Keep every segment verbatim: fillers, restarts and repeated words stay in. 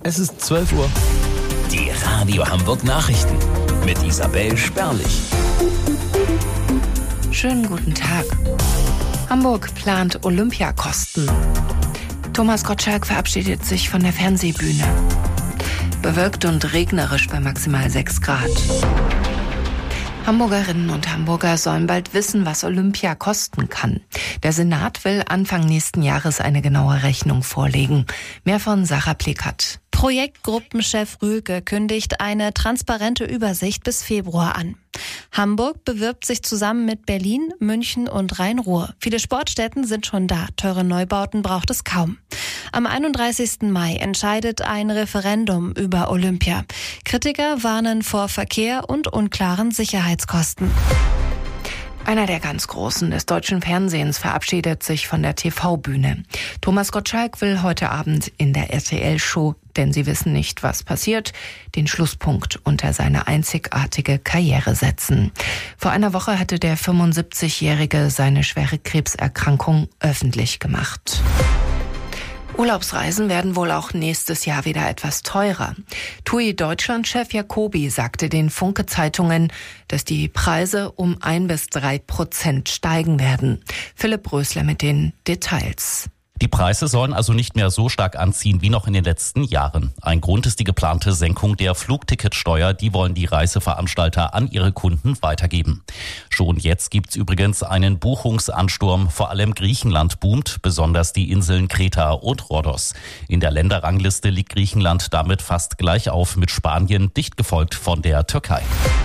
Es ist zwölf Uhr. Die Radio Hamburg Nachrichten mit Isabel Sperlich. Schönen guten Tag. Hamburg plant Olympiakosten. Thomas Gottschalk verabschiedet sich von der Fernsehbühne. Bewölkt und regnerisch bei maximal sechs Grad. Hamburgerinnen und Hamburger sollen bald wissen, was Olympia kosten kann. Der Senat will Anfang nächsten Jahres eine genaue Rechnung vorlegen. Mehr von Sarah Plekat. Projektgruppenchef Rühlke kündigt eine transparente Übersicht bis Februar an. Hamburg bewirbt sich zusammen mit Berlin, München und Rhein-Ruhr. Viele Sportstätten sind schon da, teure Neubauten braucht es kaum. Am einunddreißigsten Mai entscheidet ein Referendum über Olympia. Kritiker warnen vor Verkehr und unklaren Sicherheitskosten. Einer der ganz Großen des deutschen Fernsehens verabschiedet sich von der T V-Bühne. Thomas Gottschalk will heute Abend in der R T L-Show, denn Sie wissen nicht, was passiert, den Schlusspunkt unter seine einzigartige Karriere setzen. Vor einer Woche hatte der fünfundsiebzigjährige seine schwere Krebserkrankung öffentlich gemacht. Urlaubsreisen werden wohl auch nächstes Jahr wieder etwas teurer. T U I Deutschland-Chef Jacobi sagte den Funke-Zeitungen, dass die Preise um ein bis drei Prozent steigen werden. Philipp Rösler mit den Details. Die Preise sollen also nicht mehr so stark anziehen wie noch in den letzten Jahren. Ein Grund ist die geplante Senkung der Flugticketsteuer. Die wollen die Reiseveranstalter an ihre Kunden weitergeben. Schon jetzt gibt's übrigens einen Buchungsansturm. Vor allem Griechenland boomt, besonders die Inseln Kreta und Rhodos. In der Länderrangliste liegt Griechenland damit fast gleich auf mit Spanien, dicht gefolgt von der Türkei.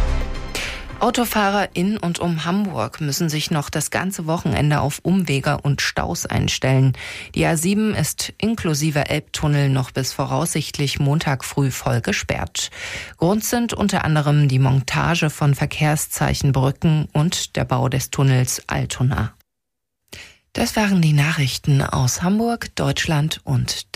Autofahrer in und um Hamburg müssen sich noch das ganze Wochenende auf Umwege und Staus einstellen. Die A sieben ist inklusive Elbtunnel noch bis voraussichtlich Montag früh voll gesperrt. Grund sind unter anderem die Montage von Verkehrszeichenbrücken und der Bau des Tunnels Altona. Das waren die Nachrichten aus Hamburg, Deutschland und